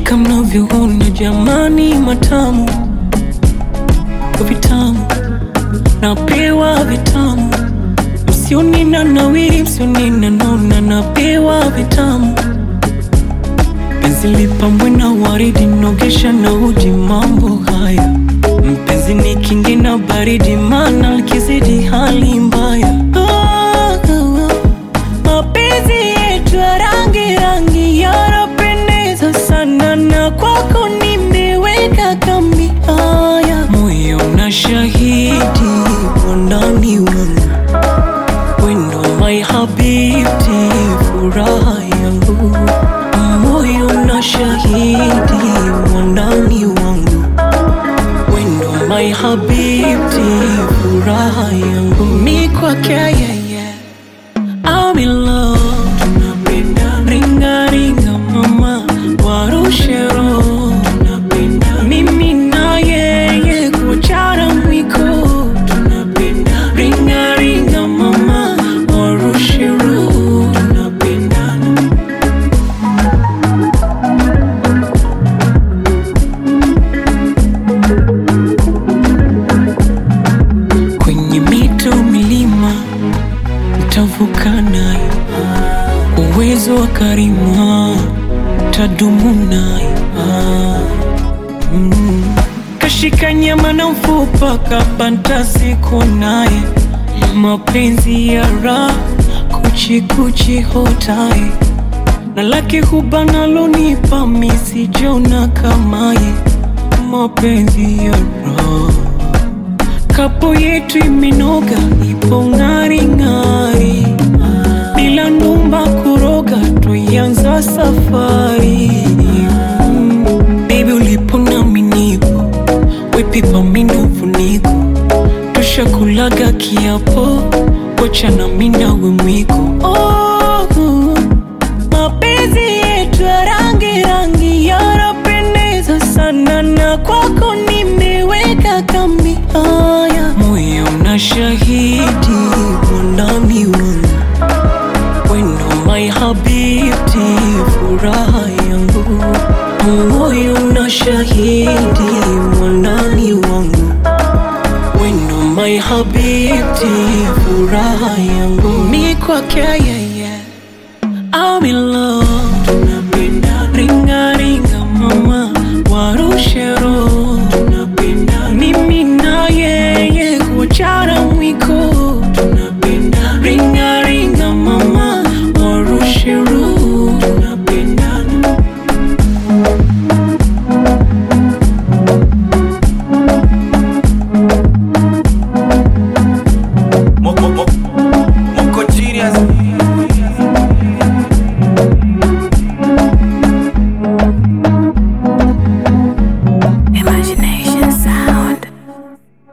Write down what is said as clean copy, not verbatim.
Hakika mnavyoona jamani, matamu vitamu, napewa vitamu. Msioni na nawiri, msioni na nona, napewa vitamu. Penzi lipambwe na waridi, nogesha na uji, mambo haya. Mpenzi ni kingi na baridi, mana likizidi hali mbaya. Mapenzi yetu ya rangi rangi yanapendeza sana, na kwako nimeweka kambi. Haya, moyo na shahidi wa ndani wangu, wendo my habibti, furaha yangu. Moyo na shahidi wa ndani wangu, wendo my habibti, furaha yangu. Mi kwake yeye I'm in love. Tunapenda ringa ringa mama, warushe roho. Tunapenda mimi na yeye kuchara mwiko. Tunapenda ringa ringa mama, warushe roho. Tunapendana. Kwenye mito milima tavuka nayo, uwezo wa karima tadumu nayo. Kashika nyama na mfupa, kapanta siku naye. Mapenzi ya raha, kuchi kuchi hotaye, na laki hubana lonipa, misijona kamaye. Mapenzi ya raha, kapo yetu imenoga, ipo ngari ngari, bila numba kuroga, tuianza safari. Baby ulipo nami nipo, wepipa minofu niko, tushakulaga kiapo, wacha na mina we mwiko. Mapenzi yetu ya rangi rangi yanapendeza sana, na kwako nimeweka kambi. Haya, moyo na shahidi wa ndani wangu, wendo my habibti, furaha yangu. Moyo na shahidi wa ndani wangu, wendo my habibti, furaha yangu. Mi kwake yeye I'm in love.